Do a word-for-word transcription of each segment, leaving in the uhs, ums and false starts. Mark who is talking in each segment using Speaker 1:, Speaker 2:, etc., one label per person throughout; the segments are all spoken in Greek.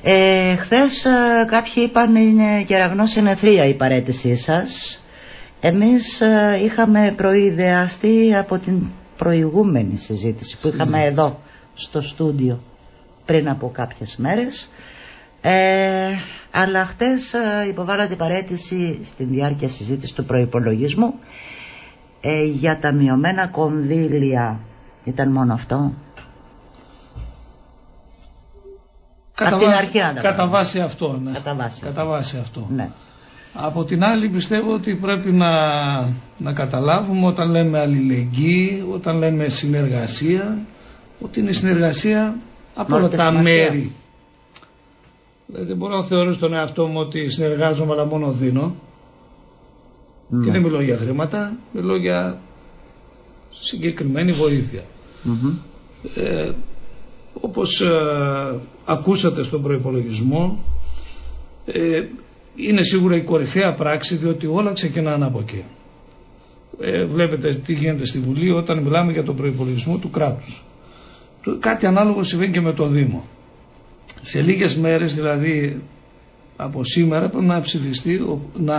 Speaker 1: Ε, χθες ε, κάποιοι είπαν είναι κεραγνό συνεθρία η παραίτησή σας. Εμείς ε, είχαμε προειδεαστεί από την προηγούμενη συζήτηση που είχαμε εδώ στο στούντιο πριν από κάποιες μέρες, ε, αλλά χτες ε, υποβάλατε παραίτηση στην διάρκεια συζήτηση του προϋπολογισμού ε, για τα μειωμένα κονδύλια. Ήταν μόνο αυτό?
Speaker 2: Κατά,
Speaker 1: την
Speaker 2: βάση,
Speaker 1: αρχή,
Speaker 2: κατά βάση αυτό, ναι.
Speaker 1: Κατά βάση,
Speaker 2: κατά βάση αυτό.
Speaker 1: Ναι.
Speaker 2: Από την άλλη πιστεύω ότι πρέπει να, να καταλάβουμε όταν λέμε αλληλεγγύη, όταν λέμε συνεργασία, ότι είναι συνεργασία από όλα τα μέρη. Δηλαδή δεν μπορώ να θεωρήσω τον εαυτό μου ότι συνεργάζομαι αλλά μόνο δίνω. Mm. Και δεν μιλώ για χρήματα, μιλώ για συγκεκριμένη βοήθεια. Mm-hmm. Ε, όπως ε, ακούσατε στον προϋπολογισμό, ε, είναι σίγουρα η κορυφαία πράξη, διότι όλα ξεκινάνε από εκεί. Ε, βλέπετε τι γίνεται στη Βουλή όταν μιλάμε για τον προϋπολογισμό του κράτους. Κάτι ανάλογο συμβαίνει και με το Δήμο. Σε λίγες μέρες, δηλαδή από σήμερα, πρέπει να ψηφιστεί, να,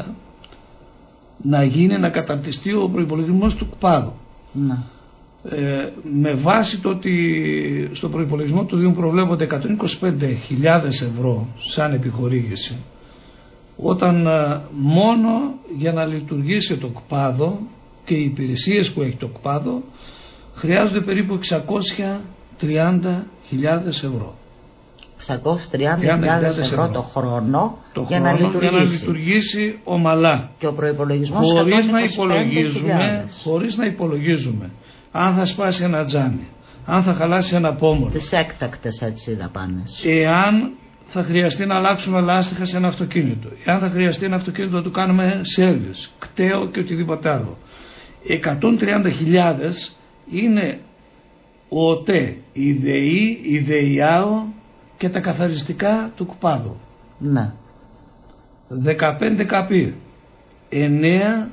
Speaker 2: να γίνει, να καταρτιστεί ο προϋπολογισμός του ΚΠΑΔΟ. Να. Ε, με βάση το ότι στο προϋπολογισμό του Δήμου προβλέπονται εκατόν είκοσι πέντε χιλιάδες ευρώ σαν επιχορήγηση, όταν ε, μόνο για να λειτουργήσει το ΚΠΑΔΟ και οι υπηρεσίες που έχει το ΚΠΑΔΟ χρειάζονται περίπου εξακόσιες τριάντα χιλιάδες ευρώ.
Speaker 1: εξακόσιες τριάντα χιλιάδες ευρώ το χρόνο,
Speaker 2: το
Speaker 1: για,
Speaker 2: χρόνο
Speaker 1: να λειτουργήσει.
Speaker 2: για να λειτουργήσει ομαλά.
Speaker 1: Και ο προϋπολογισμός
Speaker 2: χωρίς να υπολογίζουμε, χωρίς να υπολογίζουμε αν θα σπάσει ένα τζάμι, αν θα χαλάσει ένα πόμολο,
Speaker 1: τις έκτακτες έτσι δαπάνες,
Speaker 2: εάν θα χρειαστεί να αλλάξουμε λάστιχα σε ένα αυτοκίνητο, εάν θα χρειαστεί ένα αυτοκίνητο να του κάνουμε σέρβις, κταίο και οτιδήποτε άλλο. εκατόν τριάντα χιλιάδες είναι ο ΟΤΕ, η ΔΕΗ, η ΔΕΙΑΟ και τα καθαριστικά του ΚΠΑΔΟ.
Speaker 1: Ναι.
Speaker 2: δεκαπέντε καπί, εννέα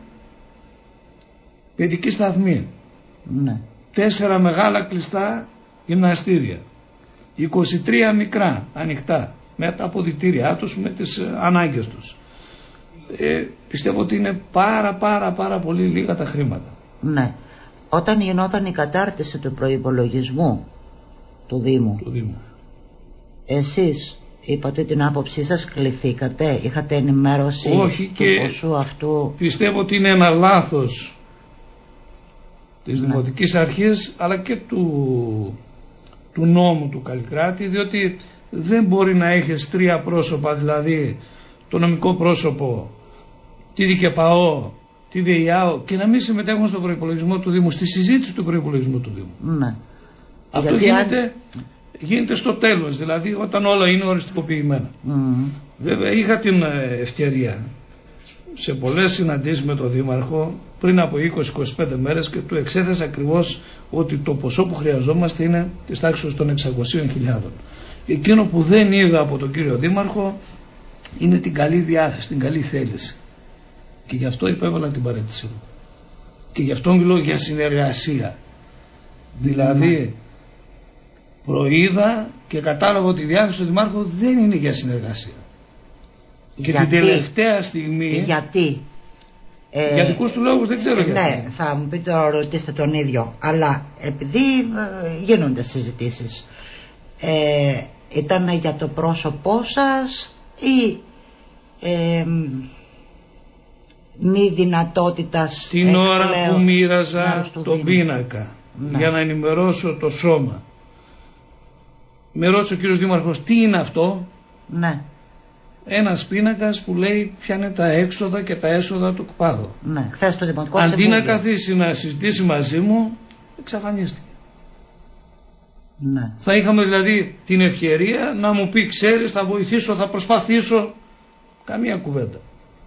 Speaker 2: παιδική σταθμή,
Speaker 1: ναι.
Speaker 2: τέσσερα μεγάλα κλειστά γυμναστήρια, είκοσι τρία μικρά ανοιχτά με τα αποδυτήριά τους, με τις ανάγκες τους. Ε, πιστεύω ότι είναι πάρα πάρα πάρα πολύ λίγα τα χρήματα.
Speaker 1: Ναι. Όταν γινόταν η κατάρτιση του προϋπολογισμού του Δήμου,
Speaker 2: του Δήμου,
Speaker 1: εσείς είπατε την άποψή σας, κληθήκατε, είχατε ενημέρωση?
Speaker 2: Όχι,
Speaker 1: του
Speaker 2: και
Speaker 1: ποσού αυτού?
Speaker 2: Πιστεύω ότι είναι ένα λάθος της ναι. Δημοτικής Αρχής αλλά και του, του νόμου του Καλλικράτη, διότι δεν μπορεί να έχεις τρία πρόσωπα, δηλαδή το νομικό πρόσωπο, τη ΔΚΠΑΟ, τη ΔΕΙΑΟ, και να μην συμμετέχουν στον προϋπολογισμό του Δήμου, στη συζήτηση του προϋπολογισμού του Δήμου.
Speaker 1: Ναι.
Speaker 2: Αυτό
Speaker 1: γιατί
Speaker 2: γίνεται,
Speaker 1: αν...
Speaker 2: γίνεται στο τέλος, δηλαδή όταν όλα είναι οριστικοποιημένα. Mm. Βέβαια είχα την ευκαιρία σε πολλές συναντήσεις με τον Δήμαρχο πριν από είκοσι με είκοσι πέντε μέρες και του εξέθεσα ακριβώς ότι το ποσό που χρειαζόμαστε είναι της τάξης των εξακοσίων χιλιάδων. Εκείνο που δεν είδα από τον κύριο Δήμαρχο είναι την καλή διάθεση, την καλή θέληση. Και γι' αυτό υπέβαλα την παραίτησή μου. Και γι' αυτό μιλώ για συνεργασία. Δηλαδή προείδα και κατάλαβα ότι η διάθεση του Δημάρχου δεν είναι για συνεργασία. Και
Speaker 1: γιατί,
Speaker 2: την τελευταία στιγμή,
Speaker 1: γιατί
Speaker 2: ε, για δικούς του λόγους δεν ξέρω
Speaker 1: ε,
Speaker 2: γιατί.
Speaker 1: Ναι, θα μου πείτε, το ρωτήστε τον ίδιο, αλλά επειδή ε, γίνονται συζητήσεις, ε, ήταν για το πρόσωπό σας ή ε, μη δυνατότητας
Speaker 2: την ώρα που μοίραζα τον πίνακα, ναι, για να ενημερώσω το σώμα, με ρώτησε ο κύριος Δήμαρχος τι είναι αυτό.
Speaker 1: Ναι.
Speaker 2: Ένας πίνακας που λέει ποια είναι τα έξοδα και τα έσοδα του ΚΠΑΔΟ.
Speaker 1: Ναι, χθες το Δημοτικό
Speaker 2: Αντί
Speaker 1: Συμβούλιο.
Speaker 2: να καθίσει να συζητήσει μαζί μου, εξαφανίστηκε.
Speaker 1: Ναι.
Speaker 2: Θα είχαμε δηλαδή την ευκαιρία να μου πει, ξέρεις, θα βοηθήσω, θα προσπαθήσω. Καμία κουβέντα.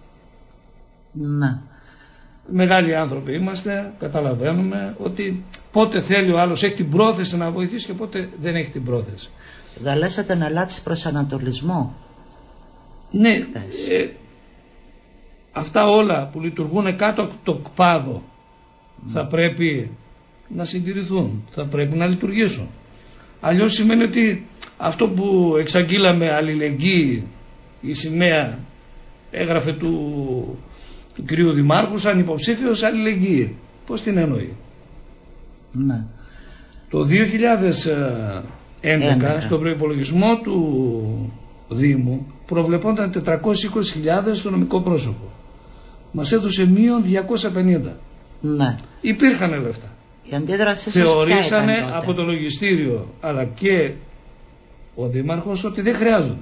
Speaker 1: Ναι.
Speaker 2: Μεγάλοι άνθρωποι είμαστε, καταλαβαίνουμε ότι πότε θέλει ο άλλος, έχει την πρόθεση να βοηθήσει και πότε δεν έχει την πρόθεση.
Speaker 1: Καλέσατε να αλλάξει προσανατολισμό.
Speaker 2: Ναι, ε, αυτά όλα που λειτουργούν κάτω από το ΚΠΑΔΟ mm. θα πρέπει να συντηρηθούν, θα πρέπει να λειτουργήσουν. Αλλιώς σημαίνει ότι αυτό που εξαγγείλαμε αλληλεγγύη, η σημαία έγραφε του, του κυρίου Δημάρχου σαν υποψήφιος αλληλεγγύη. Πώς την εννοεί?
Speaker 1: Ναι.
Speaker 2: Το δύο χιλιάδες έντεκα στον προϋπολογισμό του Δήμου προβλεπόταν τετρακόσιες είκοσι χιλιάδες στο νομικό πρόσωπο. Μας έδωσε μείον διακόσια πενήντα.
Speaker 1: Ναι.
Speaker 2: Υπήρχαν λεφτά.
Speaker 1: Η αντίδραση
Speaker 2: θεωρήσανε από το λογιστήριο αλλά και ο Δήμαρχος ότι δεν χρειάζονται.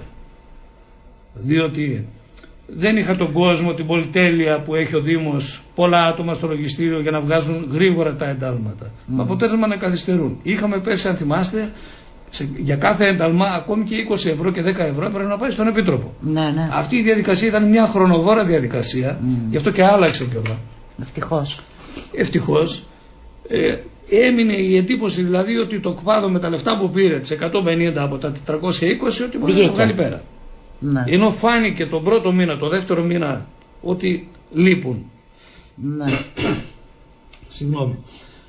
Speaker 2: Διότι δεν είχα τον κόσμο, την πολυτέλεια που έχει ο Δήμος, πολλά άτομα στο λογιστήριο για να βγάζουν γρήγορα τα εντάλματα. Mm. Με αποτέλεσμα να καθυστερούν. Είχαμε πέσει, αν θυμάστε, σε, για κάθε ένταλμα, ακόμη και είκοσι ευρώ και δέκα ευρώ πρέπει να πάει στον Επίτροπο.
Speaker 1: Ναι, ναι.
Speaker 2: Αυτή η διαδικασία ήταν μια χρονοβόρα διαδικασία, mm. γι' αυτό και άλλαξε κιόλα.
Speaker 1: Ευτυχώς.
Speaker 2: Ευτυχώς. Ε, έμεινε η εντύπωση δηλαδή ότι το ΚΒΑΔΟ με τα λεφτά που πήρε, τις εκατόν πενήντα από τα τετρακόσια είκοσι, ότι μπορεί να το βγάλει πέρα. Ναι. Ενώ φάνηκε τον πρώτο μήνα, το δεύτερο μήνα ότι λείπουν.
Speaker 1: Ναι.
Speaker 2: Συγγνώμη.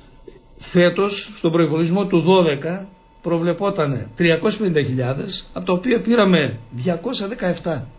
Speaker 2: Φέτος στον προϋπολογισμό του δώδεκα προβλεπόταν τριακόσιες πενήντα χιλιάδες, από τα οποία πήραμε διακόσια δεκαεπτά.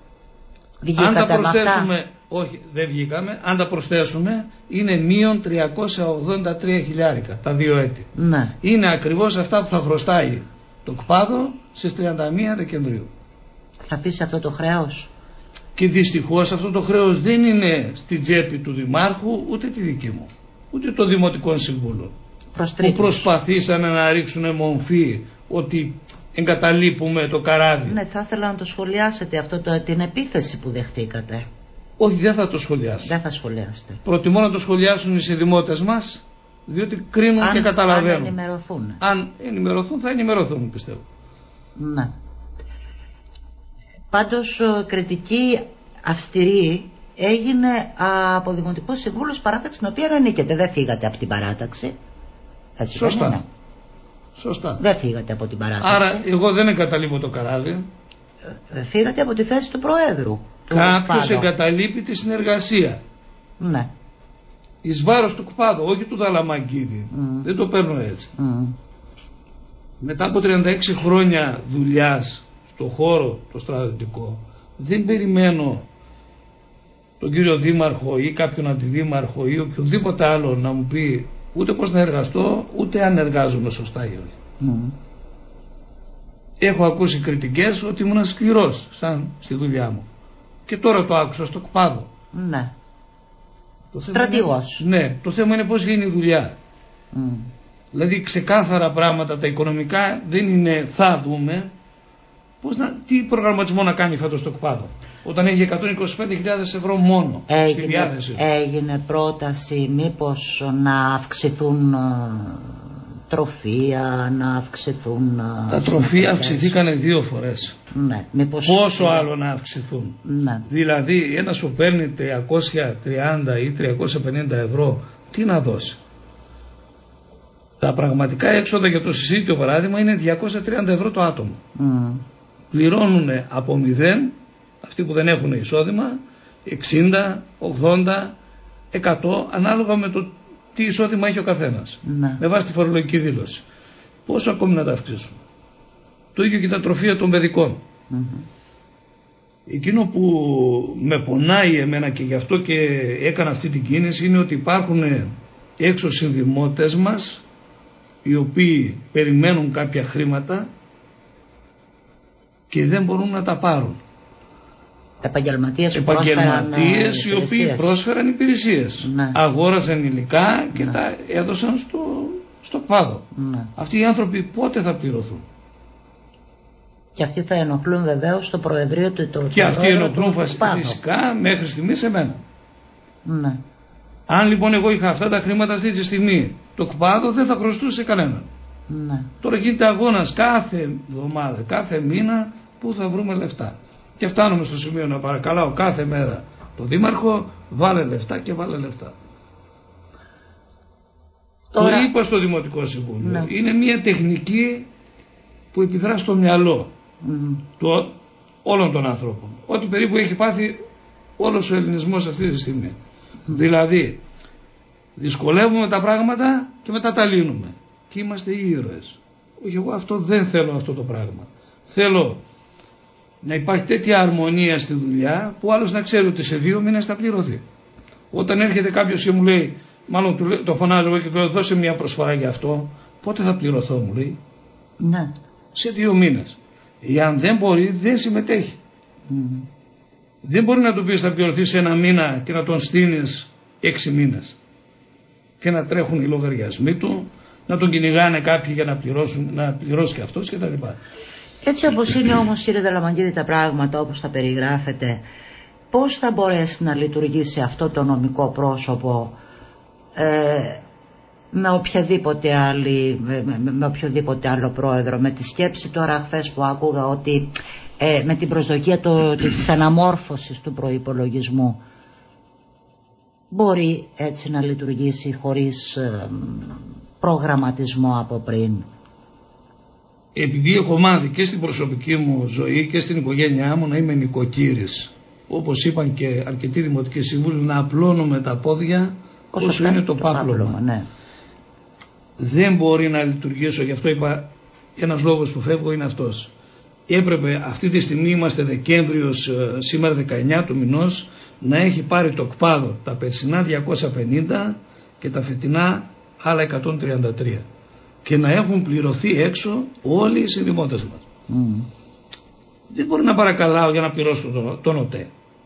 Speaker 2: Αν τα προσθέσουμε, όχι δεν βγήκαμε, αν τα προσθέσουμε είναι μείον τριακόσια ογδόντα τρία χιλιάρικα τα δύο έτη.
Speaker 1: Ναι.
Speaker 2: Είναι ακριβώς αυτά που θα χρωστάει το ΚΠΑΔΟ στις τριάντα μία Δεκεμβρίου.
Speaker 1: Θα αφήσει αυτό το χρέος.
Speaker 2: Και δυστυχώς αυτό το χρέος δεν είναι στην τσέπη του Δημάρχου ούτε τη δική μου, ούτε των Δημοτικών Συμβούλων που προσπαθήσανε να ρίξουν μομφή ότι εγκαταλείπουμε το καράβι.
Speaker 1: Ναι, θα ήθελα να το σχολιάσετε αυτό, το, την επίθεση που δεχτήκατε.
Speaker 2: Όχι, δεν θα το σχολιάσω.
Speaker 1: Δεν θα σχολιάσετε.
Speaker 2: Προτιμώ να το σχολιάσουν οι συνδημότες μας, διότι κρίνουν
Speaker 1: αν,
Speaker 2: και καταλαβαίνουν.
Speaker 1: Αν ενημερωθούν.
Speaker 2: Αν ενημερωθούν θα ενημερωθούν, πιστεύω.
Speaker 1: Ναι. Πάντως κριτική αυστηρή έγινε από Δημοτικό Συμβούλιο παράταξη την οποία ανήκετε. Δεν φύγατε από την παράταξη. Έτσι.
Speaker 2: Σωστά.
Speaker 1: Δεν είναι.
Speaker 2: Σωστά.
Speaker 1: Δεν φύγατε από την παράταξη.
Speaker 2: Άρα εγώ δεν εγκαταλείπω το καράβι.
Speaker 1: Ε, φύγατε από τη θέση του Προέδρου.
Speaker 2: Κάποιος εγκαταλείπει τη συνεργασία.
Speaker 1: Ναι.
Speaker 2: Εις βάρος του ΚΠΑΔΟ, όχι του Δαλαμαγκίδη. Mm. Δεν το παίρνω έτσι. Mm. Μετά από τριάντα έξι χρόνια δουλειάς στο χώρο το στρατιωτικό, δεν περιμένω τον κύριο Δήμαρχο ή κάποιον αντιδήμαρχο ή οποιοδήποτε άλλο να μου πει ούτε πώς να εργαστώ, ούτε αν εργάζομαι σωστά ή όχι. Mm. Έχω ακούσει κριτικές ότι ήμουν σκληρός σαν στη δουλειά μου. Και τώρα το άκουσα στο ΚΠΑΔΟ.
Speaker 1: Ναι. Στρατηγός.
Speaker 2: Ναι, το θέμα είναι πώς γίνει η δουλειά. Mm. Δηλαδή ξεκάθαρα πράγματα, τα οικονομικά δεν είναι θα δούμε. Πώς να, τι προγραμματισμό να κάνει φέτος το ΚΠΑΔΟ όταν έχει εκατόν είκοσι πέντε χιλιάδες ευρώ μόνο
Speaker 1: έγινε,
Speaker 2: στη διάθεση.
Speaker 1: Έγινε πρόταση μήπως να αυξηθούν τροφεία, να αυξηθούν...
Speaker 2: Τα τροφεία αυξηθήκανε δύο φορές.
Speaker 1: Ναι, μήπως...
Speaker 2: Πόσο άλλο να αυξηθούν.
Speaker 1: Ναι.
Speaker 2: Δηλαδή ένας που παίρνει τριακόσια τριάντα ή τριακόσια πενήντα ευρώ, τι να δώσει. Τα πραγματικά έξοδα για το συσίτιο παράδειγμα είναι διακόσια τριάντα ευρώ το άτομο. Mm. Πληρώνουν από μηδέν αυτοί που δεν έχουν εισόδημα εξήντα, ογδόντα, εκατό ανάλογα με το τι εισόδημα έχει ο καθένας. Ναι. Με βάση τη φορολογική δήλωση. Πόσο ακόμη να τα αυξήσουν. Το ίδιο και τα τροφεία των παιδικών. Mm-hmm. Εκείνο που με πονάει εμένα και γι' αυτό και έκανα αυτή την κίνηση είναι ότι υπάρχουν έξω συνδημότες μας οι οποίοι περιμένουν κάποια χρήματα και δεν μπορούν να τα πάρουν.
Speaker 1: Επαγγελματίες,
Speaker 2: Επαγγελματίες οι οποίοι πρόσφεραν υπηρεσίες. Ναι. Αγόρασαν υλικά και ναι. τα έδωσαν στο, στο ΚΠΑΔΟ. Ναι. Αυτοί οι άνθρωποι πότε θα πληρωθούν.
Speaker 1: Και αυτοί θα ενοχλούν βεβαίως στο Προεδρείο του το
Speaker 2: Και αυτοί ενοχλούν φυσικά μέχρι στιγμής εμένα.
Speaker 1: Ναι.
Speaker 2: Αν λοιπόν εγώ είχα αυτά τα χρήματα αυτή τη στιγμή, το ΚΠΑΔΟ δεν θα χρωστούσε κανέναν.
Speaker 1: Ναι.
Speaker 2: Τώρα γίνεται αγώνας κάθε εβδομάδα, κάθε μήνα που θα βρούμε λεφτά. Και φτάνουμε στο σημείο να παρακαλάω κάθε μέρα το Δήμαρχο, βάλε λεφτά και βάλε λεφτά. Τώρα... Το είπα στο Δημοτικό Συμβούλιο. Ναι. Είναι μια τεχνική που επιδρά στο μυαλό mm. το, όλων των ανθρώπων. Ό,τι περίπου έχει πάθει όλος ο ελληνισμός αυτή τη στιγμή. Mm. Δηλαδή, δυσκολεύουμε τα πράγματα και μετά τα λύνουμε. Και είμαστε οι ήρωες. Όχι, εγώ αυτό δεν θέλω αυτό το πράγμα. Θέλω να υπάρχει τέτοια αρμονία στη δουλειά που άλλος να ξέρει ότι σε δύο μήνες θα πληρωθεί. Όταν έρχεται κάποιος και μου λέει, μάλλον το φωνάζω εγώ και του λέω δώσε μια προσφορά για αυτό, πότε θα πληρωθώ, μου λέει.
Speaker 1: Ναι.
Speaker 2: Σε δύο μήνες. Εάν δεν μπορεί, δεν συμμετέχει.
Speaker 1: Mm. Δεν
Speaker 2: μπορεί να του πεις θα πληρωθεί σε ένα μήνα και να τον στείνεις έξι μήνες. Και να τρέχουν οι λογαριασμοί του, να τον κυνηγάνε κάποιοι για να, πληρώσουν, να πληρώσει και αυτός κτλ.
Speaker 1: Έτσι όπως είναι όμως, κύριε Δαλαμαγκίδη, τα πράγματα όπως τα περιγράφετε, πώς θα μπορέσει να λειτουργήσει αυτό το νομικό πρόσωπο ε, με οποιαδήποτε άλλη, με, με, με οποιοδήποτε άλλο πρόεδρο, με τη σκέψη τώρα χθες που άκουγα ότι ε, με την προσδοκία το, της αναμόρφωσης του προϋπολογισμού μπορεί έτσι να λειτουργήσει χωρίς ε, προγραμματισμό από πριν?
Speaker 2: Επειδή έχω μάθει και στην προσωπική μου ζωή και στην οικογένειά μου να είμαι νοικοκύρης, όπως είπαν και αρκετοί δημοτικοί σύμβουλοι, να απλώνουμε τα πόδια όσο, όσο είναι το, το πάπλωμα.
Speaker 1: Ναι.
Speaker 2: Δεν μπορεί να λειτουργήσω, γι' αυτό είπα ένας λόγος που φεύγω είναι αυτός. Έπρεπε αυτή τη στιγμή, είμαστε Δεκέμβριος, σήμερα δεκαεννιά του μηνός, να έχει πάρει το ΚΠΑΔΟ τα περσινά διακόσια πενήντα και τα φετινά άλλα εκατόν τριάντα τρία και να έχουν πληρωθεί έξω όλοι οι συνδημότες μας. Mm. Δεν μπορεί να παρακαλάω για να πληρώσω τον, τον ΟΤΕ.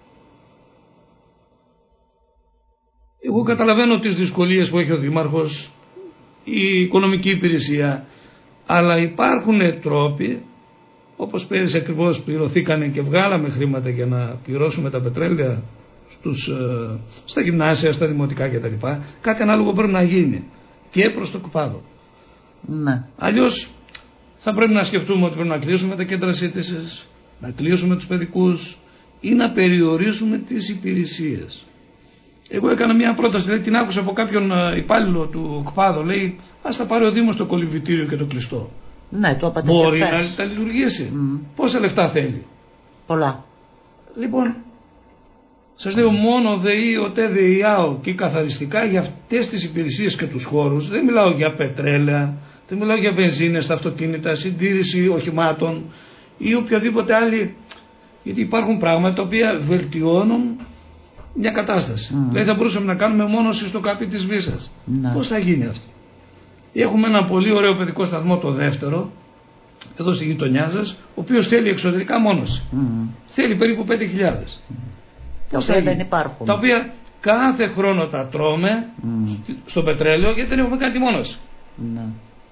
Speaker 2: Εγώ καταλαβαίνω τις δυσκολίες που έχει ο Δήμαρχος, η οικονομική υπηρεσία, αλλά υπάρχουν τρόποι, όπως πέρυσι ακριβώς πληρωθήκανε και βγάλαμε χρήματα για να πληρώσουμε τα πετρέλαια στους, στα γυμνάσια, στα δημοτικά κτλ. Κάτι ανάλογο πρέπει να γίνει και προς το ΚΠΑΔΟ.
Speaker 1: Ναι.
Speaker 2: Αλλιώς θα πρέπει να σκεφτούμε ότι πρέπει να κλείσουμε τα κέντρα σύντησης, να κλείσουμε τους παιδικούς ή να περιορίσουμε τις υπηρεσίες. Εγώ έκανα μια πρόταση, δηλαδή την άκουσα από κάποιον υπάλληλο του ΚΠΑΔΟ, λέει ας τα πάρει ο Δήμος το κολυμβητήριο και το κλειστό.
Speaker 1: Ναι, το είπατε.
Speaker 2: Μπορεί να τα λειτουργήσει. Mm. Πόσα λεφτά θέλει?
Speaker 1: Πολλά.
Speaker 2: Λοιπόν, σας λέω μόνο ΔΕΗ, ΟΤΕ, ΔΕΙΑΟ και καθαριστικά για αυτές τις υπηρεσίες και τους χώρους. Δεν μιλάω για πετρέλαια, δεν μιλάω για βενζίνες στα αυτοκίνητα, συντήρηση οχημάτων ή οποιαδήποτε άλλη. Γιατί υπάρχουν πράγματα τα οποία βελτιώνουν μια κατάσταση. Mm. Δηλαδή θα μπορούσαμε να κάνουμε μόνωση στο καπί της Βύσσας. Mm. Πώς θα γίνει αυτό? Έχουμε ένα πολύ ωραίο παιδικό σταθμό, το δεύτερο, εδώ στη γειτονιά σας, ο οποίος θέλει εξωτερικά μόνωση. Mm. Θέλει περίπου πέντε χιλιάδες. Mm.
Speaker 1: Τα οποία δεν υπάρχουν.
Speaker 2: Τα οποία κάθε χρόνο τα τρώμε mm. στο πετρέλαιο γιατί δεν έχουμε κάνει τη μόνωση.
Speaker 1: Mm.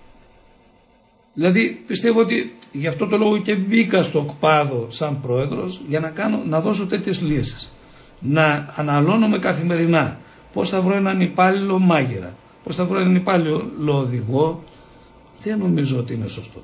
Speaker 2: Δηλαδή πιστεύω ότι γι' αυτό το λόγο και μπήκα στο ΚΠΑΔΟ σαν πρόεδρος για να, κάνω, να δώσω τέτοιες λύσεις. Να αναλώνουμε καθημερινά πώς θα βρω έναν υπάλληλο μάγειρα, πώς θα βρω έναν υπάλληλο οδηγό. Δεν νομίζω ότι είναι σωστό.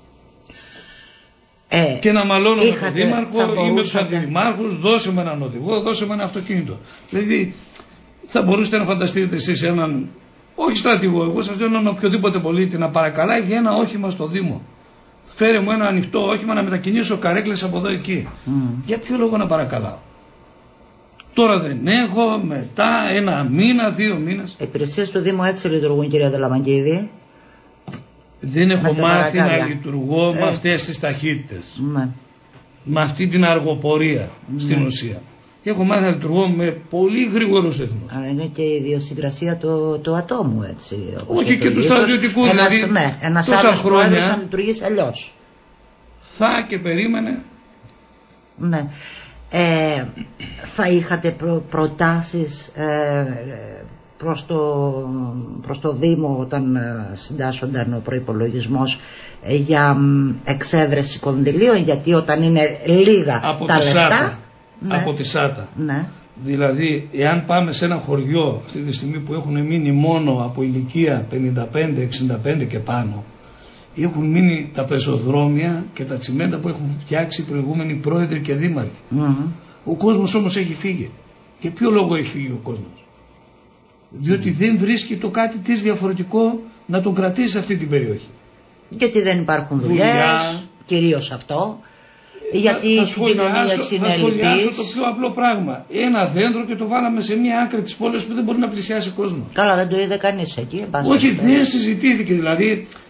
Speaker 1: Ε,
Speaker 2: και να μαλώνω με τον Δήμαρχο ή με τους αντιδημάρχους, δώσε με έναν οδηγό, δώσε με ένα αυτοκίνητο. Δηλαδή θα μπορούσατε να φανταστείτε εσείς έναν, όχι στρατηγό, εγώ σας λέω έναν οποιοδήποτε πολίτη να παρακαλάει για ένα όχημα στο Δήμο. Φέρε μου ένα ανοιχτό όχημα να μετακινήσω καρέκλες από εδώ εκεί. Mm. Για ποιο λόγο να παρακαλάω? Τώρα δεν έχω, μετά ένα μήνα, δύο μήνες.
Speaker 1: Οι υπηρεσίες του Δήμου έτσι λειτουργούν, κύριε Δαλαμαγκίδη?
Speaker 2: Δεν έχω μάθει να λειτουργώ ε. με αυτές τις ταχύτητες.
Speaker 1: Ναι.
Speaker 2: Με αυτή την αργοπορία ναι. στην ουσία. Έχω μάθει να λειτουργώ με πολύ γρήγορους ρυθμούς.
Speaker 1: Αλλά είναι και η ιδιοσυγκρασία του, του ατόμου έτσι.
Speaker 2: Όχι και του στρατιωτικού. Δηλαδή,
Speaker 1: ναι, ένας άλλος πρόεδρος να λειτουργήσει αλλιώς.
Speaker 2: Θα και περίμενε.
Speaker 1: Ναι. Ε, θα είχατε προ, προτάσεις ε, προς, το, προς το Δήμο όταν συντάσσονταν ο προϋπολογισμός ε, για εξέβρεση κονδυλίων, γιατί όταν είναι λίγα
Speaker 2: από
Speaker 1: τα λεφτά
Speaker 2: ΣΑΤΑ, ναι. από τη ΣΑΤΑ
Speaker 1: ναι.
Speaker 2: Δηλαδή εάν πάμε σε ένα χωριό αυτή τη στιγμή που έχουν μείνει μόνο από ηλικία πενήντα πέντε εξήντα πέντε και πάνω, έχουν μείνει τα πεζοδρόμια και τα τσιμέντα που έχουν φτιάξει οι προηγούμενοι πρόεδροι και δήμαρχοι. Mm-hmm. Ο κόσμος όμως έχει φύγει. Για ποιο λόγο έχει φύγει ο κόσμος? Διότι δεν βρίσκει το κάτι της διαφορετικό να τον κρατήσει σε αυτή την περιοχή.
Speaker 1: Γιατί δεν υπάρχουν δουλειές, δουλειά, κυρίως αυτό. Γιατί οι συγκοινωνίες είναι ελλειπείς. Θα
Speaker 2: σχολιάσω το πιο απλό πράγμα. Ένα δέντρο και το βάλαμε σε μια άκρη της πόλης που δεν μπορεί να πλησιάσει ο κόσμος.
Speaker 1: Καλά, δεν το είδε κανείς εκεί.
Speaker 2: Όχι, δεν συζητήθηκε. Δηλαδή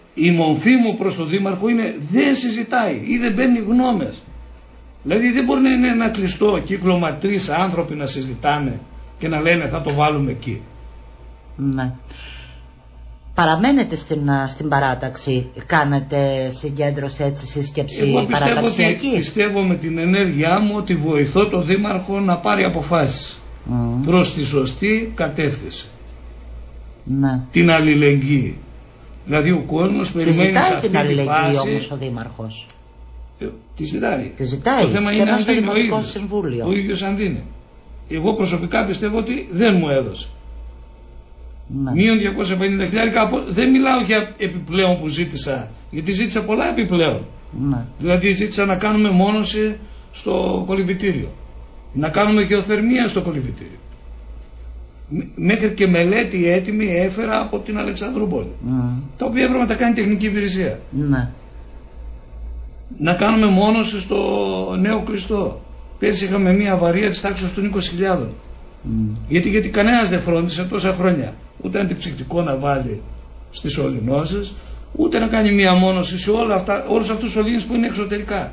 Speaker 2: η μορφή μου προς τον δήμαρχο είναι δεν συζητάει ή δεν παίρνει γνώμες. Δηλαδή δεν μπορεί να είναι ένα κλειστό κύκλωμα τρεις άνθρωποι να συζητάνε και να λένε θα το βάλουμε εκεί.
Speaker 1: Ναι. Παραμένετε στην, στην παράταξη, κάνετε συγκέντρωση, έτσι, σύσκεψη
Speaker 2: Εγώ πιστεύω
Speaker 1: παραταξιακή?
Speaker 2: Ότι, πιστεύω με την ενέργειά μου ότι βοηθώ τον δήμαρχο να πάρει αποφάσεις mm. προς τη σωστή κατεύθυνση.
Speaker 1: Ναι.
Speaker 2: Την αλληλεγγύη. Δηλαδή ο κόσμος περιμένει σε αυτή
Speaker 1: την αλληλεγγύη
Speaker 2: τη φάση...
Speaker 1: όμως ο δήμαρχος.
Speaker 2: Ε, τη ζητάει.
Speaker 1: Τη ζητάει.
Speaker 2: Το θέμα
Speaker 1: και
Speaker 2: είναι αν
Speaker 1: στο
Speaker 2: δίνει ο
Speaker 1: Δημοτικό
Speaker 2: ίδιος.
Speaker 1: Συμβούλιο.
Speaker 2: Ο ίδιος αν δίνει. Εγώ προσωπικά πιστεύω ότι δεν μου έδωσε.
Speaker 1: Ναι.
Speaker 2: Μείον διακόσια πενήντα χιλιάρικα. Δεν μιλάω για επιπλέον που ζήτησα, γιατί ζήτησα πολλά επιπλέον.
Speaker 1: Ναι.
Speaker 2: Δηλαδή ζήτησα να κάνουμε μόνωση στο κολυμβητήριο, να κάνουμε γεωθερμία στο κολυμβητήριο. Μέχρι και μελέτη έτοιμη έφερα από την Αλεξανδρούπολη, mm. τα οποία έπρεπε να τα κάνει τεχνική υπηρεσία.
Speaker 1: Ναι.
Speaker 2: Να κάνουμε μόνωση στο Νέο Κλειστό. Πέρσι είχαμε μια αβαρία της τάξης των είκοσι χιλιάδων. Mm. Γιατί, γιατί κανένας δεν φρόντισε τόσα χρόνια ούτε αντιψυκτικό να βάλει στις ολυνώσεις, ούτε να κάνει μια μόνωση σε όλα αυτά, όλους αυτούς τους ολύνες που είναι εξωτερικά.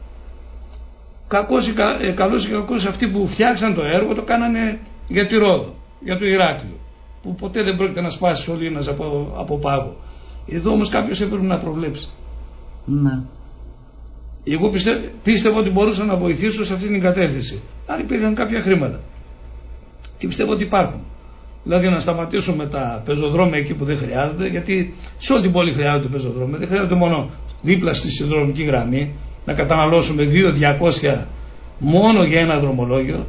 Speaker 2: Κακός ή, κα, ε, καλός ή κακός αυτοί που φτιάξαν το έργο το κάνανε για τη Ρόδο, για το Ηράκλειο, που ποτέ δεν πρόκειται να σπάσει ολύνας από, από πάγο. Εδώ όμως κάποιος έπρεπε να προβλέψει.
Speaker 1: Ναι.
Speaker 2: Εγώ πιστεύω, πίστευα ότι μπορούσα να βοηθήσω σε αυτή την κατεύθυνση αν υπήρχαν κάποια χρήματα. Και πιστεύω ότι υπάρχουν. Δηλαδή να σταματήσουμε τα πεζοδρόμια εκεί που δεν χρειάζονται, γιατί σε όλη την πόλη χρειάζονται πεζοδρόμια. Δεν χρειάζονται μόνο δίπλα στη συνδρομική γραμμή να καταναλώσουμε δύο χιλιάδες διακόσια μόνο για ένα δρομολόγιο,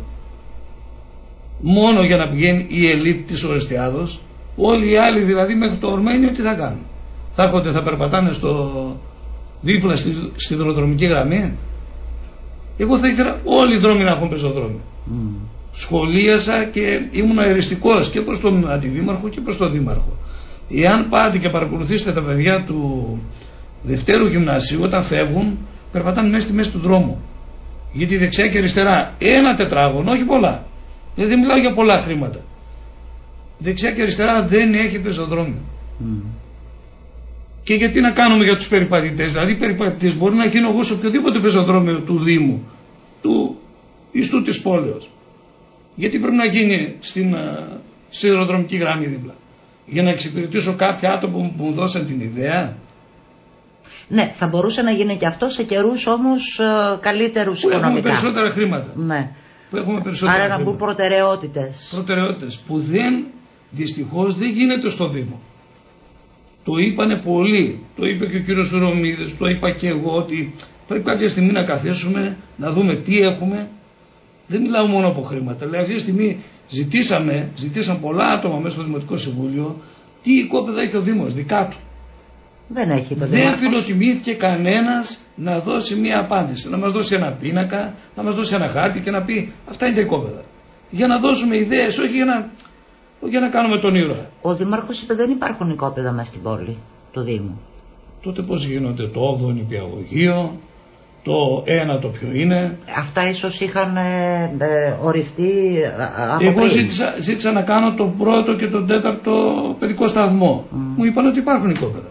Speaker 2: μόνο για να πηγαίνει η ελίτ της Ορεστιάδος. Όλοι οι άλλοι δηλαδή μέχρι το Ορμένιο τι θα κάνουν? Θα έρχονται, θα περπατάνε στο δίπλα στη σιδηροδρομική γραμμή. Εγώ θα ήθελα όλοι οι δρόμοι να έχουν πεζοδρόμιο. Mm. Σχολίασα και ήμουν αεριστικός και προς τον αντιδήμαρχο και προς τον δήμαρχο. Εάν πάτε και παρακολουθήσετε τα παιδιά του Δευτέρου Γυμνασίου, όταν φεύγουν περπατάνε μέσα στη μέση του δρόμου, γιατί δεξιά και αριστερά ένα τετράγωνο, όχι πολλά, δηλαδή δεν μιλάω για πολλά χρήματα, δεξιά και αριστερά δεν έχει πεζοδρόμιο. Mm. Και γιατί να κάνουμε για τους περιπατητές? Δηλαδή οι περιπατητές μπορεί να γίνω εγώ σε οποιοδήποτε πεζοδρόμιο του Δήμου, του ιστού της πόλεως. Γιατί πρέπει να γίνει στην uh, σιδηροδρομική γραμμή δίπλα? Για να εξυπηρετήσω κάποια άτομα που μου δώσαν την ιδέα.
Speaker 1: Ναι, θα μπορούσε να γίνει και αυτό σε καιρούς όμως uh, καλύτερους
Speaker 2: που
Speaker 1: οικονομικά.
Speaker 2: Έχουμε περισσότερα χρήματα.
Speaker 1: Ναι.
Speaker 2: Που έχουμε περισσότερα
Speaker 1: Άρα
Speaker 2: χρήματα.
Speaker 1: να μπουν προτεραιότητες.
Speaker 2: Προτεραιότητες που δεν, δυστυχώς δεν γίνεται στο Δήμο. Το είπανε πολλοί. Το είπε και ο κύριος Ρωμίδης, το είπα και εγώ, ότι πρέπει κάποια στιγμή να καθίσουμε, να δούμε τι έχουμε. Δεν μιλάω μόνο από χρήματα. Δηλαδή αυτή τη στιγμή ζητήσαμε, ζητήσαν πολλά άτομα μέσα στο Δημοτικό Συμβούλιο τι οικόπεδα έχει ο Δήμος, δικά του.
Speaker 1: Δεν έχει το
Speaker 2: Δεν φιλοτιμήθηκε κανένας να δώσει μία απάντηση, να μας δώσει ένα πίνακα, να μας δώσει ένα χάρτη και να πει αυτά είναι τα οικόπεδα. Για να δώσουμε ιδέες, όχι για να, όχι για να κάνουμε τον ήρωα.
Speaker 1: Ο Δήμαρχος είπε δεν υπάρχουν οικόπεδα μέσα στην πόλη του Δήμου.
Speaker 2: Τότε πώς γίνονται? Το όγδοο νηπιαγωγείο, το ένα το ποιο είναι.
Speaker 1: Αυτά ίσως είχαν ε, ε, οριστεί από
Speaker 2: Εγώ
Speaker 1: πριν.
Speaker 2: ζήτησα, ζήτησα να κάνω το πρώτο και το τέταρτο παιδικό σταθμό. Mm. Μου είπαν ότι υπάρχουν οικόπεδα.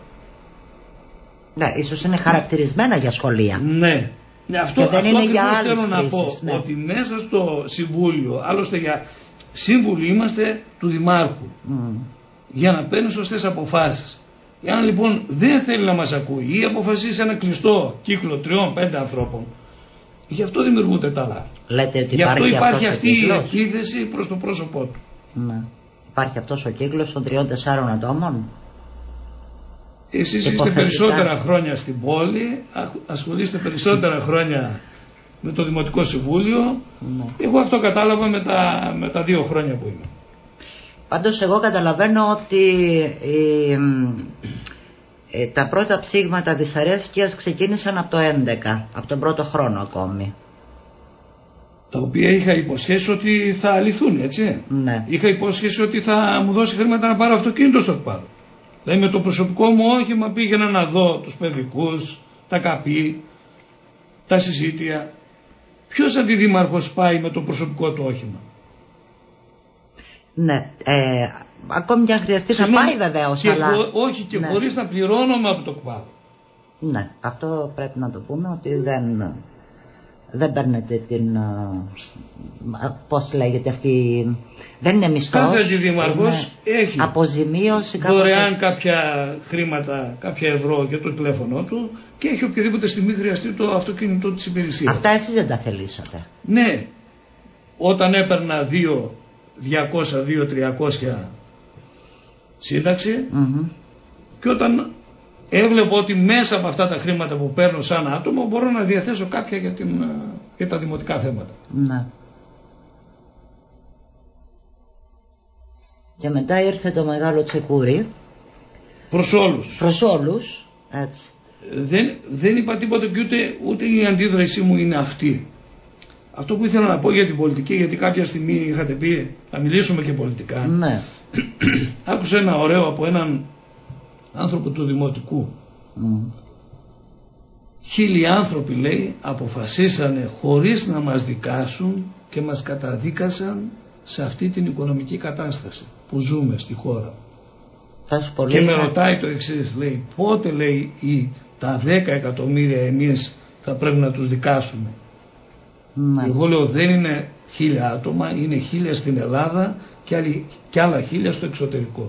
Speaker 1: Ναι, ίσως είναι χαρακτηρισμένα για σχολεία.
Speaker 2: Ναι. Ναι, αυτό,
Speaker 1: και δεν
Speaker 2: αυτό
Speaker 1: είναι για άλλες
Speaker 2: θέλω να
Speaker 1: χρήσεις,
Speaker 2: πω,
Speaker 1: ναι.
Speaker 2: ότι μέσα στο Συμβούλιο, άλλωστε για σύμβουλοι είμαστε του Δημάρχου, mm. για να παίρνει σωστές αποφάσεις. Εάν λοιπόν δεν θέλει να μας ακούει ή αποφασίσει ένα κλειστό κύκλο τριών πέντε ανθρώπων, γι' αυτό δημιουργούνται τα λάθη.
Speaker 1: Λέτε ότι
Speaker 2: γι' αυτό
Speaker 1: υπάρχει,
Speaker 2: υπάρχει αυτή η
Speaker 1: κύκλος.
Speaker 2: επίθεση προς το πρόσωπό του.
Speaker 1: Ναι. Υπάρχει αυτός ο κύκλος των τριών τεσσάρων ατόμων.
Speaker 2: Εσείς είστε περισσότερα χρόνια στην πόλη, ασχολείστε περισσότερα χρόνια με το Δημοτικό Συμβούλιο.
Speaker 1: Ναι.
Speaker 2: Εγώ αυτό κατάλαβα με τα, με τα δύο χρόνια που είμαι.
Speaker 1: Πάντως εγώ καταλαβαίνω ότι η, ε, τα πρώτα ψήγματα δυσαρέσκειας ξεκίνησαν από το έντεκα, από τον πρώτο χρόνο ακόμη.
Speaker 2: Τα οποία είχα υποσχέσει ότι θα αληθούν, έτσι.
Speaker 1: Ναι.
Speaker 2: Είχα υποσχέσει ότι θα μου δώσει χρήματα να πάρω αυτοκίνητο στο πάρω. Δηλαδή με το προσωπικό μου όχημα πήγαινα να δω τους παιδικούς, τα καπί, τα συζήτια. Ποιος αντιδήμαρχος πάει με το προσωπικό του όχημα?
Speaker 1: Ναι, ε, ακόμη και αν χρειαστεί θα πάει βεβαίως. Αλλά...
Speaker 2: Όχι και ναι. χωρίς να πληρώνουμε από το ΚΠΑ.
Speaker 1: Ναι, αυτό πρέπει να το πούμε ότι δεν, δεν παίρνετε την, πώς λέγεται αυτή, δεν είναι μισθός.
Speaker 2: Κάθε δήμαρχος έχει
Speaker 1: αποζημίωση,
Speaker 2: δωρεάν έτσι. Κάποια χρήματα, κάποια ευρώ για το τηλέφωνο του και έχει οποιαδήποτε στιγμή χρειαστεί το αυτοκίνητο της υπηρεσίας.
Speaker 1: Αυτά εσείς δεν τα θελήσατε.
Speaker 2: Ναι, όταν έπαιρνα δύο διακόσια, δύο τριακόσια σύνταξη mm-hmm. και όταν έβλεπα ότι μέσα από αυτά τα χρήματα που παίρνω σαν άτομο μπορώ να διαθέσω κάποια για, την, για τα δημοτικά θέματα.
Speaker 1: Ναι. Και μετά ήρθε το μεγάλο τσεκούρι.
Speaker 2: Προς όλους.
Speaker 1: Προς όλους, έτσι.
Speaker 2: Δεν, δεν είπα τίποτα και ούτε, ούτε η αντίδρασή μου είναι αυτή. Αυτό που ήθελα να πω για την πολιτική, γιατί κάποια στιγμή είχατε πει να μιλήσουμε και πολιτικά.
Speaker 1: Ναι.
Speaker 2: Άκουσα ένα ωραίο από έναν άνθρωπο του Δημοτικού. Mm. Χίλιοι άνθρωποι, λέει, αποφασίσανε χωρίς να μας δικάσουν και μας καταδίκασαν σε αυτή την οικονομική κατάσταση που ζούμε στη χώρα.
Speaker 1: Πολύ
Speaker 2: και με ρωτάει το εξής, λέει, πότε, λέει, οι, τα δέκα εκατομμύρια εμείς θα πρέπει να τους δικάσουμε. Mm. Εγώ λέω δεν είναι χίλια άτομα, είναι χίλια στην Ελλάδα και, άλλοι, και άλλα χίλια στο εξωτερικό.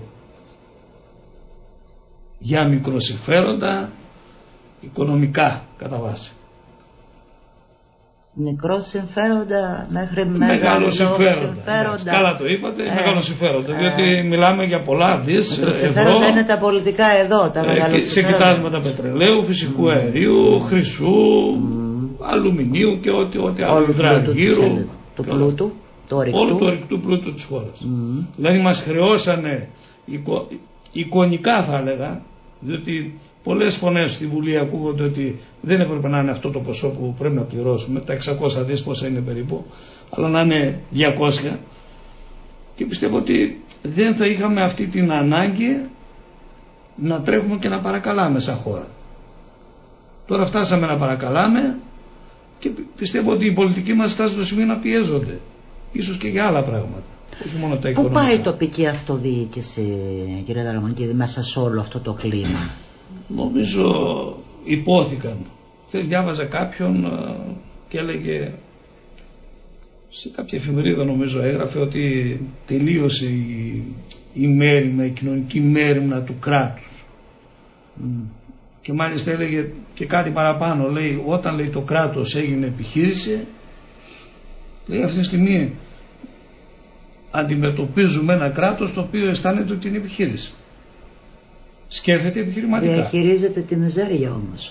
Speaker 2: Για μικροσυμφέροντα οικονομικά κατά βάση.
Speaker 1: Μικρό συμφέροντα μέχρι
Speaker 2: μεγάλο συμφέροντα. Καλά το είπατε, ε, μεγάλο συμφέροντα. Ε, διότι μιλάμε για πολλά δις ευρώ.
Speaker 1: Είναι τα πολιτικά εδώ, τα μεγάλα
Speaker 2: ε, σε κοιτάσματα πετρελαίου, φυσικού mm. αερίου, χρυσού, mm. αλουμινίου και ό,τι, ό,τι άλλο υδραργύρου.
Speaker 1: Του πλούτου, το ορυκτού.
Speaker 2: Όλου του ορυκτού πλούτου της χώρας. Mm. Δηλαδή μας χρεώσανε εικο, εικονικά θα έλεγα, διότι πολλές φωνές στη Βουλή ακούγονται ότι δεν έπρεπε να είναι αυτό το ποσό που πρέπει να πληρώσουμε, τα εξακόσια δις πόσα είναι περίπου, αλλά να είναι διακόσια, και πιστεύω ότι δεν θα είχαμε αυτή την ανάγκη να τρέχουμε και να παρακαλάμε σαν χώρα. Τώρα φτάσαμε να παρακαλάμε και πιστεύω ότι οι πολιτικοί μας φτάσουν στο σημείο να πιέζονται, ίσως και για άλλα πράγματα. Όχι μόνο τα οικονομικά.
Speaker 1: Πού πάει η τοπική αυτοδιοίκηση, κύριε Δαραμανκίδη, μέσα σε όλο αυτό το κλίμα?
Speaker 2: Νομίζω υπόθηκαν. Χθες διάβαζα κάποιον και έλεγε, σε κάποια εφημερίδα νομίζω έγραφε, ότι τελείωσε η, η μέριμνα, η κοινωνική μέριμνα του κράτους. Mm. Και μάλιστα έλεγε και κάτι παραπάνω, λέει, όταν, λέει, το κράτος έγινε επιχείρηση, λέει, αυτή τη στιγμή αντιμετωπίζουμε ένα κράτος το οποίο αισθάνεται ότι είναι επιχείρηση. Σκέφτεται επιχειρηματικά.
Speaker 1: Διαχειρίζεται τη μιζέρια όμως.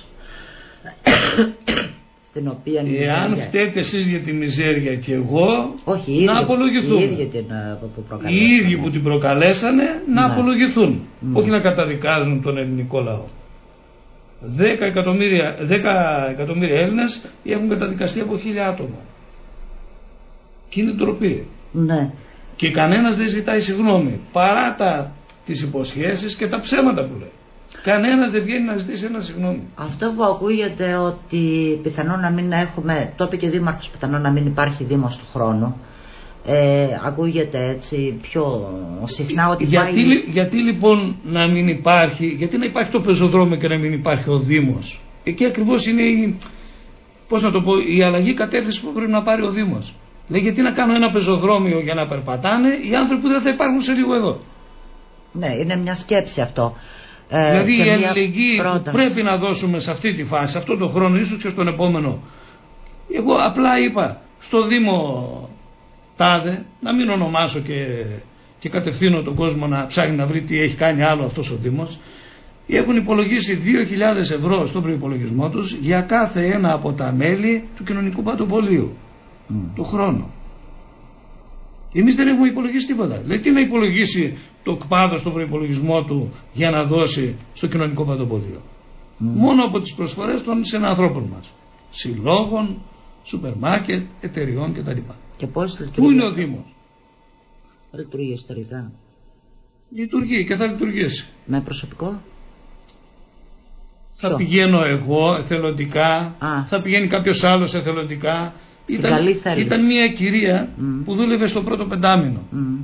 Speaker 1: Την οποία
Speaker 2: εάν φταίτε εσείς για τη μιζέρια και εγώ,
Speaker 1: όχι,
Speaker 2: να ίδιο, απολογηθούν.
Speaker 1: Οι ίδιοι, την, που
Speaker 2: οι ίδιοι που την προκαλέσανε να, να απολογηθούν.
Speaker 1: Ναι.
Speaker 2: Όχι να καταδικάζουν τον ελληνικό λαό. Δέκα εκατομμύρια, δέκα εκατομμύρια Έλληνες έχουν καταδικαστεί από χίλια άτομα. Και είναι ντροπή.
Speaker 1: Ναι.
Speaker 2: Και κανένας δεν ζητάει συγγνώμη, παρά τα, τις υποσχέσεις και τα ψέματα που λέει. Κανένας δεν βγαίνει να ζητήσει ένα συγγνώμη.
Speaker 1: Αυτό που ακούγεται ότι πιθανόν να μην έχουμε, το είπε και ο Δήμαρχος, πιθανόν να μην υπάρχει Δήμος του χρόνου, ε, ακούγεται έτσι πιο συχνά ότι
Speaker 2: γιατί,
Speaker 1: πάει...
Speaker 2: γιατί λοιπόν να μην υπάρχει, γιατί να υπάρχει το πεζοδρόμιο και να μην υπάρχει ο Δήμος? Εκεί ακριβώς είναι η, πώς να το πω, η αλλαγή κατεύθυνση που πρέπει να πάρει ο Δήμος. Λέει, γιατί να κάνω ένα πεζοδρόμιο για να περπατάνε οι άνθρωποι που δεν θα υπάρχουν σε λίγο εδώ?
Speaker 1: Ναι, είναι μια σκέψη αυτό.
Speaker 2: Ε, δηλαδή η αλληλεγγύη που πρέπει να δώσουμε σε αυτή τη φάση, σε αυτό το χρόνο, ίσως και στον επόμενο. Εγώ απλά είπα στο Δήμο τάδε, να μην ονομάσω και, και κατευθύνω τον κόσμο να ψάχνει να βρει τι έχει κάνει άλλο αυτός ο Δήμος. Έχουν υπολογίσει δύο χιλιάδες ευρώ στον προϋπολογισμό τους για κάθε ένα από τα μέλη του κοινωνικού παντοπολίου mm. το χρόνο. Εμείς δεν έχουμε υπολογίσει τίποτα. Δηλαδή τι να υπολογίσει το ΚΠΑΔΟ στον προϋπολογισμό του για να δώσει στο κοινωνικό παντοπολίο? Mm. Μόνο από τις προσφορές των συνανθρώπων μας, συλλόγων, σούπερ μάρκετ, εταιριών κτλ.
Speaker 1: Και πώς λειτουργεί?
Speaker 2: Πού είναι ο Δήμος?
Speaker 1: Λειτουργεί ιστορικά.
Speaker 2: Λειτουργεί και θα λειτουργήσει.
Speaker 1: Με προσωπικό?
Speaker 2: Θα Ποιο? πηγαίνω εγώ εθελοντικά, Α. θα πηγαίνει κάποιος άλλος εθελοντικά. Ήταν, ήταν μια κυρία mm. που δούλευε στο πρώτο πεντάμινο. Mm.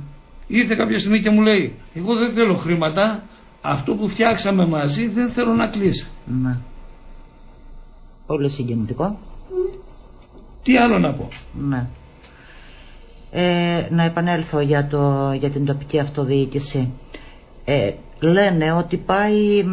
Speaker 2: Ήρθε κάποια στιγμή και μου λέει, εγώ δεν θέλω χρήματα, αυτό που φτιάξαμε μαζί δεν θέλω να κλείσει.
Speaker 1: Ναι. Πολύ συγκινητικό.
Speaker 2: Τι άλλο να πω.
Speaker 1: Ναι. Ε, να επανέλθω για, το, για την τοπική αυτοδιοίκηση. Ε, λένε ότι πάει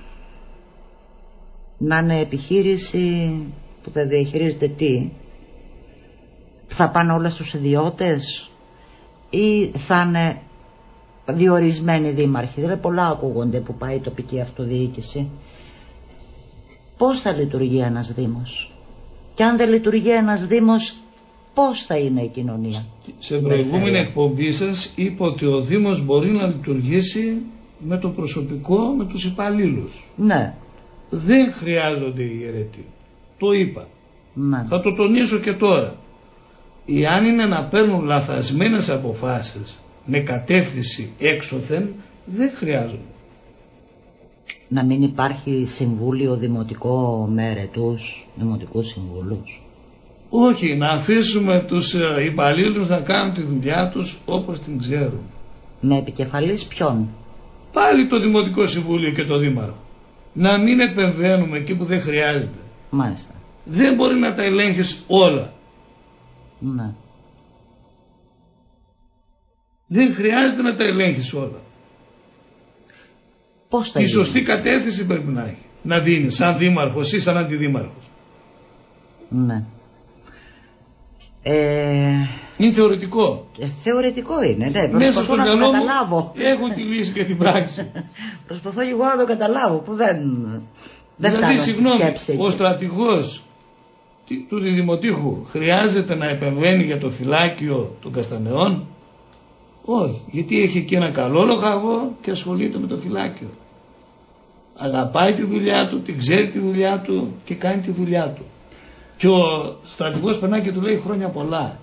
Speaker 1: να είναι επιχείρηση που θα διαχειρίζεται τι, θα πάνε όλα στους ιδιώτες ή θα είναι διορισμένοι δήμαρχοι. Δηλαδή πολλά ακούγονται που πάει η τοπική αυτοδιοίκηση. Πώς θα λειτουργεί ένας δήμος, και αν δεν λειτουργεί ένας δήμος, πώς θα είναι η κοινωνία?
Speaker 2: Σε προηγούμενη εκπομπή σας είπα ότι ο Δήμος μπορεί να λειτουργήσει με το προσωπικό, με τους υπαλλήλους.
Speaker 1: Ναι.
Speaker 2: Δεν χρειάζονται οι αιρετοί. Το είπα.
Speaker 1: Ναι.
Speaker 2: Θα το τονίσω και τώρα. Εάν είναι να παίρνουν λαθασμένες αποφάσεις με κατεύθυνση έξωθεν, δεν χρειάζονται.
Speaker 1: Να μην υπάρχει συμβούλιο δημοτικό με αιρετούς, δημοτικούς συμβούλους.
Speaker 2: Όχι, να αφήσουμε τους υπαλλήλους να κάνουν τη δουλειά τους όπως την ξέρουν.
Speaker 1: Με επικεφαλής ποιον?
Speaker 2: Πάλι το Δημοτικό Συμβούλιο και το Δήμαρχο. Να μην επεμβαίνουμε εκεί που δεν χρειάζεται.
Speaker 1: Μάλιστα.
Speaker 2: Δεν μπορεί να τα ελέγχεις όλα.
Speaker 1: Ναι.
Speaker 2: Δεν χρειάζεται να τα ελέγχεις όλα.
Speaker 1: Πώς θα
Speaker 2: Τη
Speaker 1: γίνει?
Speaker 2: σωστή κατεύθυνση πρέπει να έχει. Να δίνει σαν δήμαρχος ή σαν αντιδήμαρχος.
Speaker 1: Ναι. Ε...
Speaker 2: Είναι θεωρητικό.
Speaker 1: Ε, θεωρητικό είναι, ναι.
Speaker 2: Μέσα
Speaker 1: Προσπαθώ
Speaker 2: στο
Speaker 1: να το
Speaker 2: μυαλό μου
Speaker 1: καταλάβω.
Speaker 2: έχω τη λύση και την πράξη.
Speaker 1: Προσπαθώ εγώ να το καταλάβω που δεν, δεν
Speaker 2: δηλαδή,
Speaker 1: φτάνω
Speaker 2: συγγνώμη,
Speaker 1: σκέψη.
Speaker 2: ο στρατηγός του Δημοτήχου χρειάζεται να επεμβαίνει για το φυλάκιο των Καστανεών? Όχι, γιατί έχει εκεί ένα καλό λογαγό και ασχολείται με το φυλάκιο. Αγαπάει τη δουλειά του, την ξέρει τη δουλειά του και κάνει τη δουλειά του. Και ο στρατηγός περνάει και του λέει χρόνια πολλά.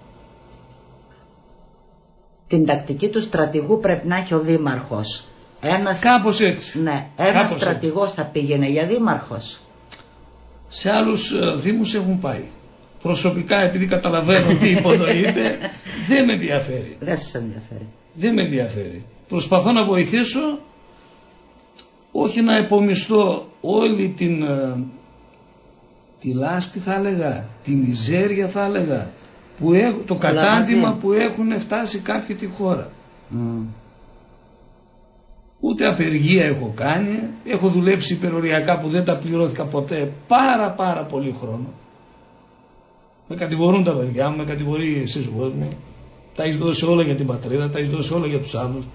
Speaker 1: Την τακτική του στρατηγού πρέπει να έχει ο δήμαρχος. Ένας,
Speaker 2: κάπως έτσι.
Speaker 1: Ναι, ένας
Speaker 2: κάπως
Speaker 1: στρατηγός
Speaker 2: έτσι.
Speaker 1: θα πήγαινε για δήμαρχος.
Speaker 2: Σε άλλους δήμους έχουν πάει. Προσωπικά, επειδή καταλαβαίνω τι υπονοείται, δεν με ενδιαφέρει.
Speaker 1: Δεν σας ενδιαφέρει.
Speaker 2: Δεν με ενδιαφέρει. Προσπαθώ να βοηθήσω, όχι να επομισθώ όλη την τη λάσπη, θα έλεγα, τη μιζέρια, θα έλεγα, που έχ, το κατάντημα που έχουν φτάσει κάποιοι τη χώρα.
Speaker 1: Mm.
Speaker 2: Ούτε απεργία έχω κάνει, έχω δουλέψει υπεροριακά που δεν τα πληρώθηκα ποτέ πάρα πάρα πολύ χρόνο. Με κατηγορούν τα παιδιά μου, με κατηγορεί η σύζυγός μου. Τα έχεις δώσει όλα για την πατρίδα, τα έχεις δώσει όλα για τους άλλους.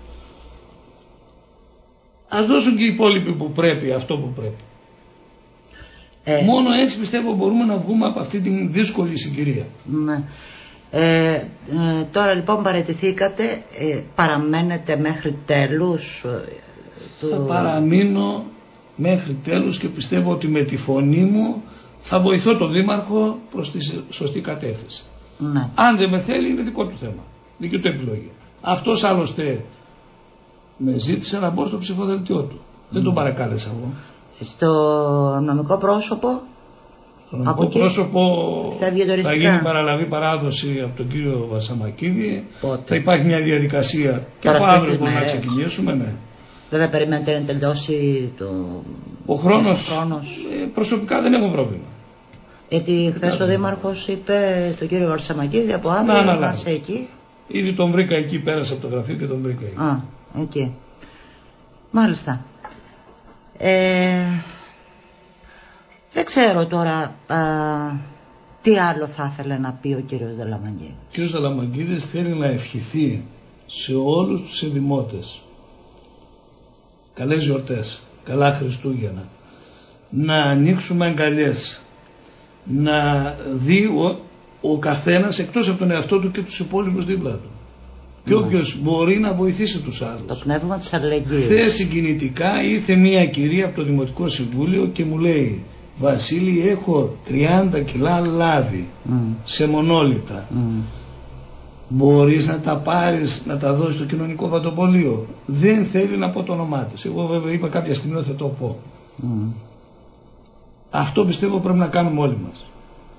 Speaker 2: Ας δώσουν και οι υπόλοιποι που πρέπει αυτό που πρέπει. Ε, Μόνο έτσι πιστεύω μπορούμε να βγούμε από αυτή την δύσκολη συγκυρία.
Speaker 1: Ναι. Ε, ε, τώρα λοιπόν παραιτηθήκατε, ε, παραμένετε μέχρι τέλους? Ε,
Speaker 2: θα το... παραμείνω μέχρι τέλους και πιστεύω ότι με τη φωνή μου θα βοηθώ τον Δήμαρχο προς τη σωστή κατεύθυνση.
Speaker 1: Ναι.
Speaker 2: Αν δεν με θέλει είναι δικό του θέμα, δική του επιλογή. Αυτός άλλωστε με ζήτησε να μπω στο ψηφοδελτιό του. Mm. Δεν τον παρακάλεσα εγώ.
Speaker 1: Στο νομικό πρόσωπο,
Speaker 2: στο νομικό
Speaker 1: από
Speaker 2: πρόσωπο
Speaker 1: θα,
Speaker 2: θα γίνει παραλαβή παράδοση από τον κύριο Βαρσαμακίδη.
Speaker 1: Πότε?
Speaker 2: Θα υπάρχει μια διαδικασία και από αύριο μπορούμε να ξεκινήσουμε. Ναι.
Speaker 1: Δεν θα περιμένετε να τελειώσει το...
Speaker 2: ο χρόνος,
Speaker 1: ο χρόνος.
Speaker 2: Ε, προσωπικά δεν έχω πρόβλημα.
Speaker 1: Γιατί χθες ο Δήμαρχος είπε τον κύριο Βαρσαμακίδη από αύριο να είμαστε εκεί.
Speaker 2: Ήδη τον βρήκα εκεί, πέρασα από το γραφείο και τον βρήκα εκεί.
Speaker 1: Α, εκεί. Μάλιστα. Ε, δεν ξέρω τώρα α, τι άλλο θα ήθελε να πει ο κύριος Δαλαμαγκίδης. Ο
Speaker 2: κύριος Δαλαμαγκίδης θέλει να ευχηθεί σε όλους τους ενδημότες καλές γιορτές, καλά Χριστούγεννα, να ανοίξουμε αγκαλιές, να δει ο, ο καθένας εκτός από τον εαυτό του και τους υπόλοιπους δίπλα του. Και όποιος μπορεί να βοηθήσει τους άλλους.
Speaker 1: Το πνεύμα της αλληλεγγύης.
Speaker 2: Χθες συγκινητικά ήρθε μια κυρία από το Δημοτικό Συμβούλιο και μου λέει, Βασίλη, έχω τριάντα κιλά λάδι mm. σε μονόλιτρα. Mm. Μπορείς να τα πάρεις, να τα δώσεις στο κοινωνικό παντοπολείο? Δεν θέλει να πω το όνομά της. Εγώ βέβαια είπα κάποια στιγμή θα το πω. Mm. Αυτό πιστεύω πρέπει να κάνουμε όλοι μας.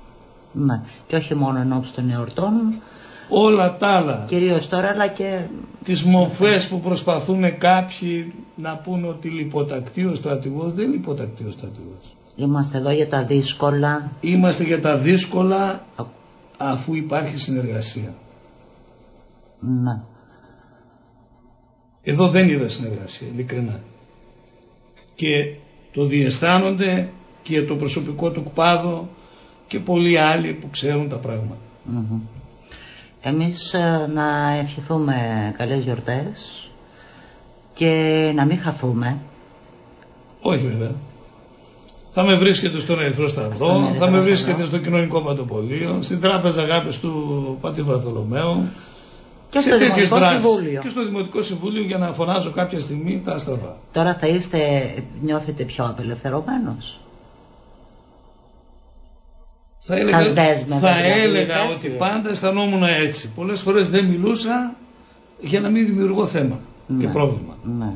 Speaker 1: Ναι. Και όχι μόνο ενώπιση των εορτών.
Speaker 2: Όλα τα άλλα.
Speaker 1: Κυρίως τώρα, αλλά και...
Speaker 2: Τις μορφές που προσπαθούν κάποιοι να πούνε ότι λιποτακτεί ο στρατηγός, δεν λιποτακτεί ο στρατηγός.
Speaker 1: Είμαστε εδώ για τα δύσκολα.
Speaker 2: Είμαστε για τα δύσκολα Α... αφού υπάρχει συνεργασία.
Speaker 1: Ναι.
Speaker 2: Εδώ δεν είδα συνεργασία, ειλικρινά. Και το διαισθάνονται και το προσωπικό του ΚΠΑΔΟ και πολλοί άλλοι που ξέρουν τα πράγματα.
Speaker 1: Mm-hmm. Εμείς να ευχηθούμε καλές γιορτές και να μην χαθούμε.
Speaker 2: Όχι βέβαια. Θα με βρίσκετε στον Ερυθρό Σταυρό, θα με βρίσκετε στο Κοινωνικό Παντοπολείο, στην Τράπεζα Αγάπης του Πατήρ Βαρθολομαίου
Speaker 1: και στο Δημοτικό Συμβούλιο.
Speaker 2: Και στο Δημοτικό Συμβούλιο για να φωνάζω κάποια στιγμή τα αστραβά.
Speaker 1: Τώρα θα είστε, νιώθετε πιο απελευθερωμένος?
Speaker 2: Θα έλεγα, θα έλεγα ότι πάντα αισθανόμουν έτσι. Πολλές φορές δεν μιλούσα για να μην δημιουργώ θέμα ναι, και πρόβλημα.
Speaker 1: Ναι.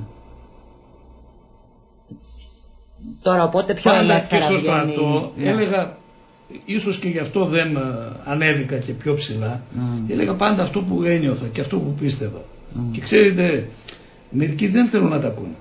Speaker 1: Τώρα οπότε πιο
Speaker 2: πάντα
Speaker 1: ελεύθερα
Speaker 2: και στο
Speaker 1: βγαίνει...
Speaker 2: στρατό
Speaker 1: ναι.
Speaker 2: έλεγα, ίσως και γι' αυτό δεν ανέβηκα και πιο ψηλά, mm. έλεγα πάντα αυτό που ένιωθα και αυτό που πίστευα. Mm. Και ξέρετε, μερικοί δεν θέλουν να τα ακούνε.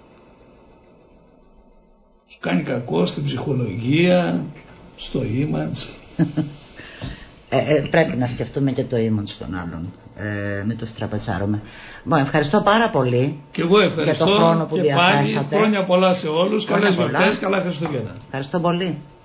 Speaker 2: Σου κάνει κακό στην ψυχολογία, στο image.
Speaker 1: ε, ε, πρέπει να σκεφτούμε και το image των άλλων. Ε, με το στραπετσάρουμε. Bon, ευχαριστώ πάρα πολύ.
Speaker 2: Και εγώ ευχαριστώ
Speaker 1: για το χρόνο που
Speaker 2: και
Speaker 1: διαθέσατε.
Speaker 2: Πάλι χρόνια πολλά σε όλους. Καλές γιορτές, καλά Χριστούγεννα.
Speaker 1: Ευχαριστώ πολύ.